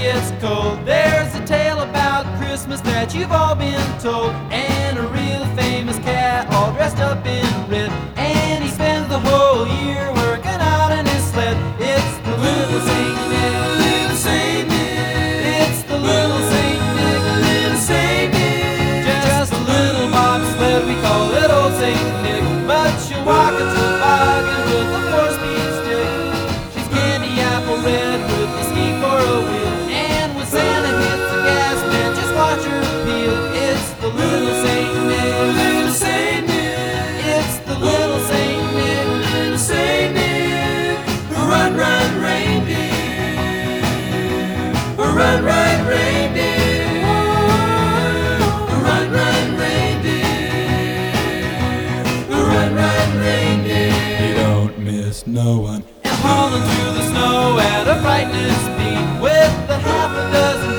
gets cold. There's a tale about Christmas that you've all been told, and a real famous cat all dressed up in red, and he spends the whole year working out in his sled. It's the little Saint Nick, little Saint Nick. It's the little Saint Nick, little Saint Nick. Just a little bobsled, we call it old Saint Nick, but she'll walk a toboggan with a 4-speed stick. She's candy apple red with a ski for a wheel, and when Santa hits the gas, man, just watch her peel. It's the little Saint Nick, little Saint Nick. It's the little Saint Nick, little Saint Nick. Run, run, reindeer. Run, run, reindeer. Run, run, reindeer. Run, run, reindeer. You don't miss no one. And hauling through the snow at a frightening speed with a half a dozen